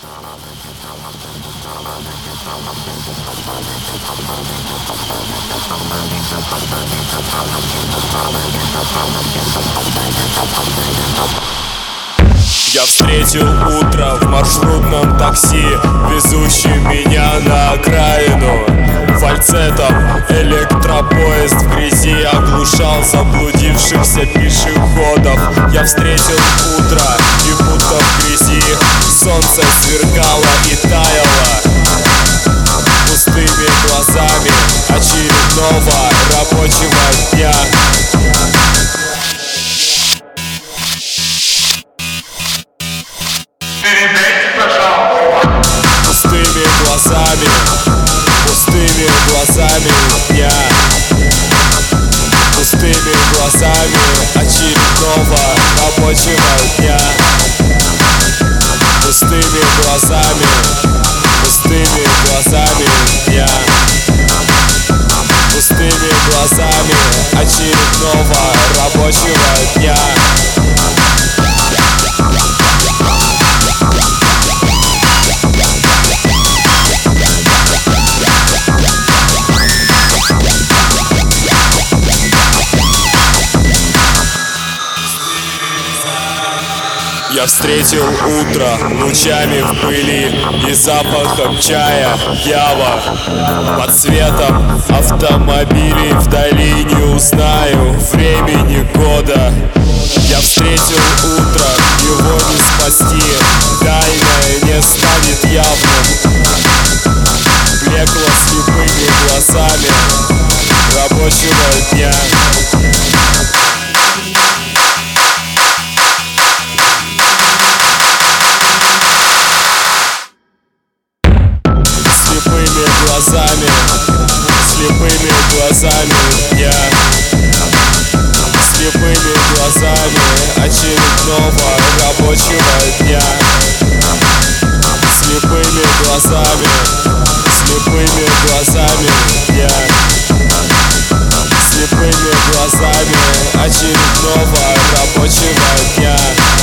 Я встретил утро в маршрутном такси, везущем меня на окраину. Фальцетом электропоезд в грязи оглушал заблудившихся пешеходов. Я встретил утро, и будто в грязи солнце сверкало и таяло. Пустыми глазами очередного рабочего дня. Пустыми глазами дня, пустыми глазами очередного рабочего дня. Пустыми глазами дня, пустыми глазами очередного рабочего дня. Я встретил утро лучами в пыли и запахом чая Ява. Под светом автомобилей вдали не узнаю времени года. Я встретил утро, его не спасти, тайное не станет явным. Блекло слепыми глазами рабочего дня. Слепыми глазами дня, слепыми глазами очередного рабочего дня. Слепыми глазами дня, слепыми глазами очередного рабочего дня.